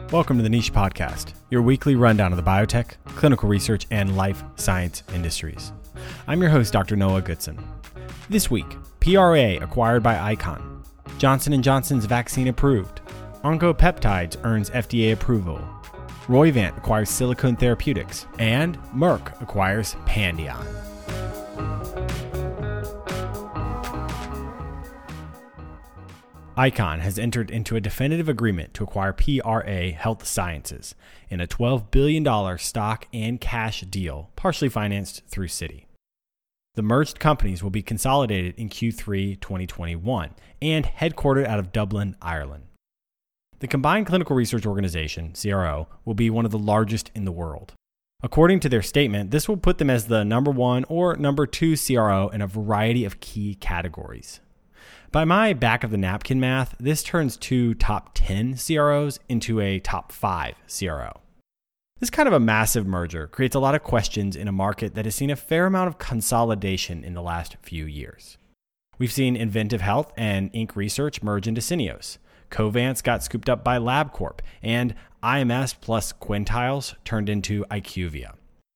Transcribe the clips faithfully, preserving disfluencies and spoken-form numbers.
Welcome to the Niche Podcast, your weekly rundown of the biotech, clinical research, and life science industries. I'm your host, Doctor Noah Goodson. This week, P R A acquired by Icon, Johnson and Johnson's vaccine approved, Oncopeptides earns F D A approval, Roivant acquires Silicon Therapeutics, and Merck acquires Pandion. Icon has entered into a definitive agreement to acquire P R A Health Sciences in a twelve billion dollars stock and cash deal, partially financed through Citi. The merged companies will be consolidated in Q three twenty twenty-one and headquartered out of Dublin, Ireland. The combined clinical research organization, C R O, will be one of the largest in the world. According to their statement, this will put them as the number one or number two C R O in a variety of key categories. By my back-of-the-napkin math, this turns two top ten C R Os into a top five C R O. This kind of a massive merger creates a lot of questions in a market that has seen a fair amount of consolidation in the last few years. We've seen Inventive Health and Inc Research merge into Syneos. Covance got scooped up by LabCorp, and I M S plus Quintiles turned into IQVIA.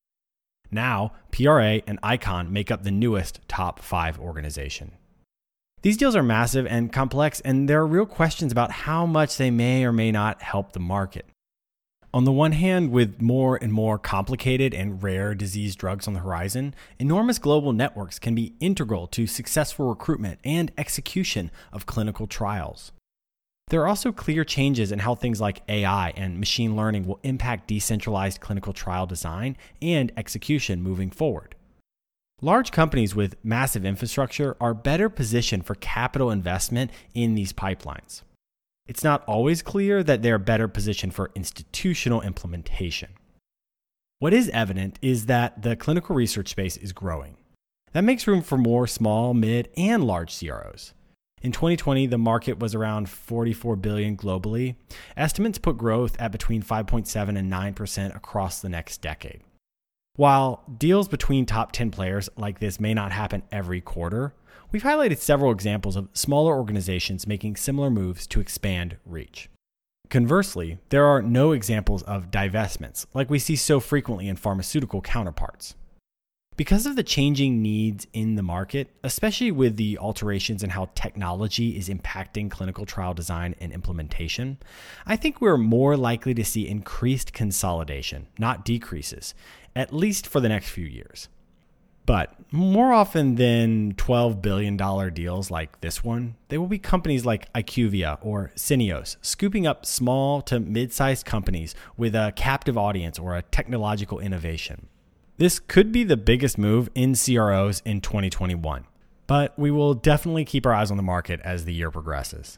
Now, P R A and Icon make up the newest top five organization. These deals are massive and complex, and there are real questions about how much they may or may not help the market. On the one hand, with more and more complicated and rare disease drugs on the horizon, enormous global networks can be integral to successful recruitment and execution of clinical trials. There are also clear changes in how things like A I and machine learning will impact decentralized clinical trial design and execution moving forward. Large companies with massive infrastructure are better positioned for capital investment in these pipelines. It's not always clear that they're better positioned for institutional implementation. What is evident is that the clinical research space is growing. That makes room for more small, mid, and large C R Os. In twenty twenty, the market was around forty-four billion dollars globally. Estimates put growth at between five point seven and nine percent across the next decade. While deals between top ten players like this may not happen every quarter, we've highlighted several examples of smaller organizations making similar moves to expand reach. Conversely, there are no examples of divestments like we see so frequently in pharmaceutical counterparts. Because of the changing needs in the market, especially with the alterations in how technology is impacting clinical trial design and implementation, I think we're more likely to see increased consolidation, not decreases, at least for the next few years. But more often than twelve billion dollars deals like this one, they will be companies like IQVIA or Syneos, scooping up small to mid-sized companies with a captive audience or a technological innovation. This could be the biggest move in C R Os in twenty twenty-one, but we will definitely keep our eyes on the market as the year progresses.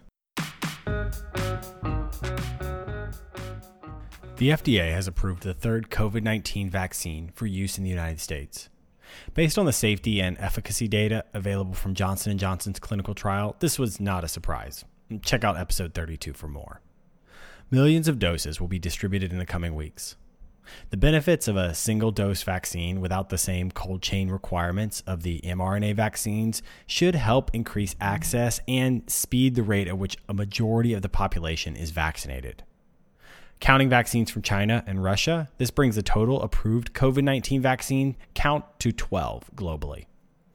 The F D A has approved the third COVID nineteen vaccine for use in the United States. Based on the safety and efficacy data available from Johnson and Johnson's clinical trial, this was not a surprise. Check out episode thirty-two for more. Millions of doses will be distributed in the coming weeks. The benefits of a single-dose vaccine without the same cold chain requirements of the mRNA vaccines should help increase access and speed the rate at which a majority of the population is vaccinated. Counting vaccines from China and Russia, this brings the total approved COVID nineteen vaccine count to twelve globally.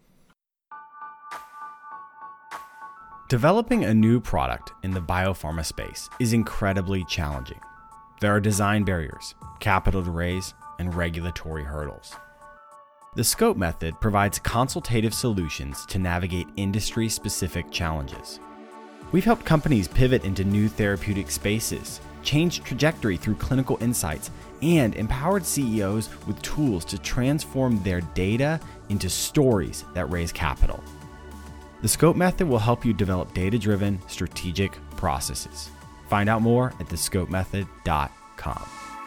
Developing a new product in the biopharma space is incredibly challenging. There are design barriers, capital to raise, and regulatory hurdles. The SCOPE method provides consultative solutions to navigate industry-specific challenges. We've helped companies pivot into new therapeutic spaces, changed trajectory through clinical insights, and empowered C E Os with tools to transform their data into stories that raise capital. The SCOPE method will help you develop data-driven, strategic processes. Find out more at the scope method dot com.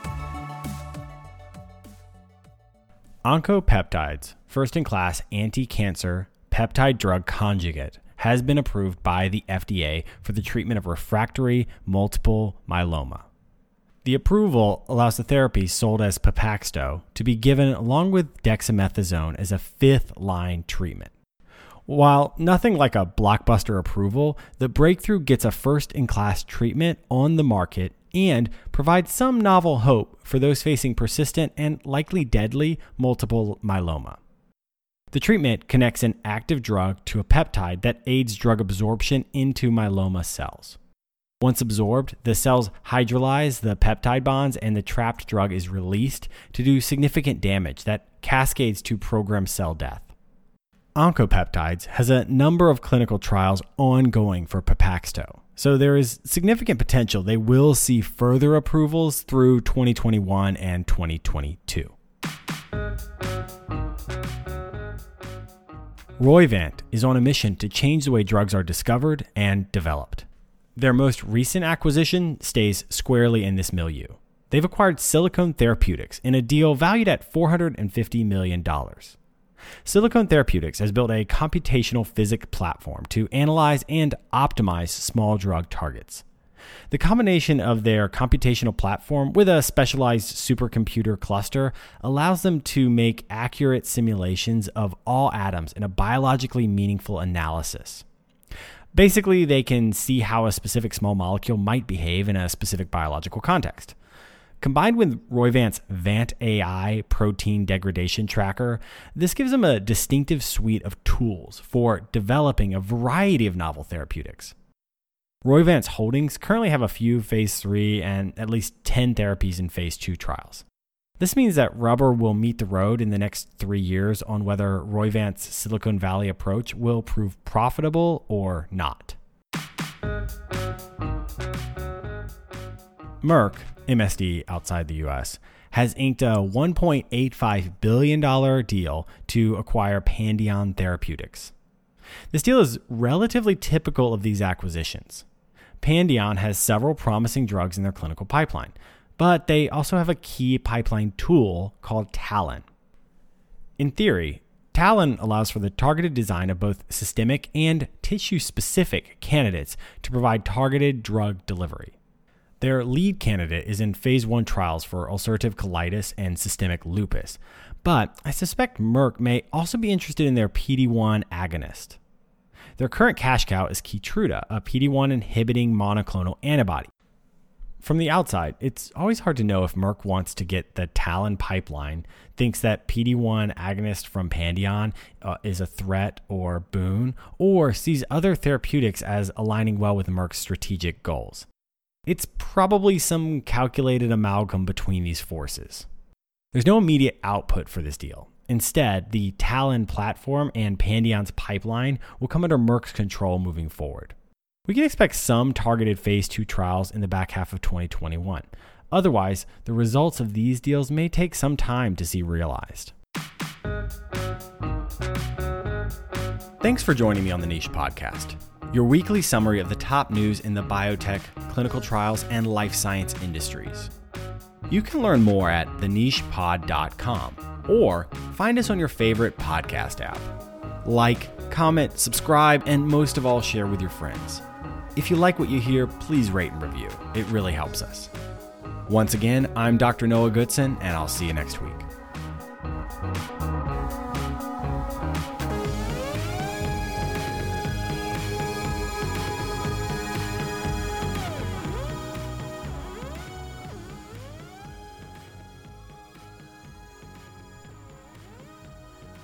Oncopeptides, first-in-class anti-cancer peptide drug conjugate, has been approved by the F D A for the treatment of refractory multiple myeloma. The approval allows the therapy sold as Pepaxto to be given along with dexamethasone as a fifth-line treatment. While nothing like a blockbuster approval, the breakthrough gets a first-in-class treatment on the market and provide some novel hope for those facing persistent and likely deadly multiple myeloma. The treatment connects an active drug to a peptide that aids drug absorption into myeloma cells. Once absorbed, the cells hydrolyze the peptide bonds and the trapped drug is released to do significant damage that cascades to program cell death. Oncopeptides has a number of clinical trials ongoing for Pepaxto, so there is significant potential they will see further approvals through twenty twenty-one and twenty twenty-two. Roivant is on a mission to change the way drugs are discovered and developed. Their most recent acquisition stays squarely in this milieu. They've acquired Silicon Therapeutics in a deal valued at four hundred fifty million dollars. Silicon Therapeutics has built a computational physics platform to analyze and optimize small drug targets. The combination of their computational platform with a specialized supercomputer cluster allows them to make accurate simulations of all atoms in a biologically meaningful analysis. Basically, they can see how a specific small molecule might behave in a specific biological context. Combined with Roivant's Vant A I protein degradation tracker, this gives them a distinctive suite of tools for developing a variety of novel therapeutics. Roivant's holdings currently have a few phase three and at least ten therapies in phase two trials. This means that rubber will meet the road in the next three years on whether Roivant's Silicon Valley approach will prove profitable or not. Merck, M S D outside the U S, has inked a one point eight five billion dollars deal to acquire Pandion Therapeutics. This deal is relatively typical of these acquisitions. Pandion has several promising drugs in their clinical pipeline, but they also have a key pipeline tool called Talon. In theory, Talon allows for the targeted design of both systemic and tissue-specific candidates to provide targeted drug delivery. Their lead candidate is in phase one trials for ulcerative colitis and systemic lupus, but I suspect Merck may also be interested in their P D one agonist. Their current cash cow is Keytruda, a P D one inhibiting monoclonal antibody. From the outside, it's always hard to know if Merck wants to get the Talon pipeline, thinks that P D one agonist from Pandion uh, is a threat or boon, or sees other therapeutics as aligning well with Merck's strategic goals. It's probably some calculated amalgam between these forces. There's no immediate output for this deal. Instead, the Talon platform and Pandion's pipeline will come under Merck's control moving forward. We can expect some targeted phase two trials in the back half of twenty twenty-one. Otherwise, the results of these deals may take some time to see realized. Thanks for joining me on the Niche Podcast, your weekly summary of the top news in the biotech, clinical trials, and life science industries. You can learn more at the niche pod dot com or find us on your favorite podcast app. Like, comment, subscribe, and most of all, share with your friends. If you like what you hear, please rate and review. It really helps us. Once again, I'm Doctor Noah Goodson, and I'll see you next week.